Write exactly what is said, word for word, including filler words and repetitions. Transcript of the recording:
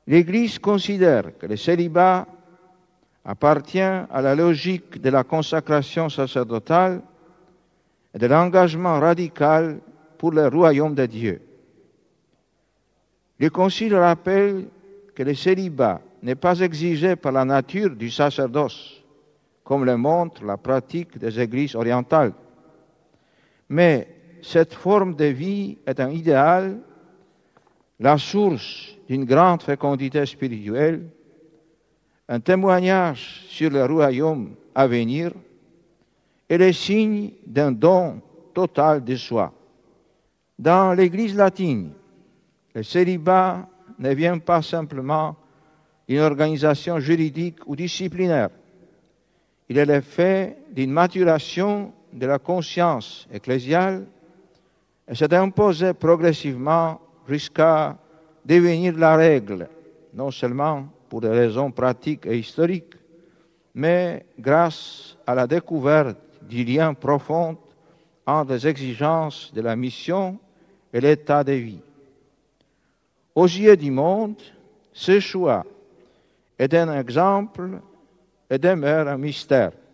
L'Église considère que le célibat appartient à la logique de la consacration sacerdotale et de l'engagement radical pour le royaume de Dieu. Le Concile rappelle que le célibat n'est pas exigé par la nature du sacerdoce, comme le montre la pratique des églises orientales. Mais cette forme de vie est un idéal, la source d'une grande fécondité spirituelle, un témoignage sur le royaume à venir et le signe d'un don total de soi. Dans l'Église latine, le célibat ne vient pas simplement d'une organisation juridique ou disciplinaire. Il est le fait d'une maturation de la conscience ecclésiale et s'est imposé progressivement jusqu'à devenir la règle, non seulement pour des raisons pratiques et historiques, mais grâce à la découverte du lien profond entre les exigences de la mission et l'état de vie. Aux yeux du monde, ce choix est un exemple et demeure un mystère.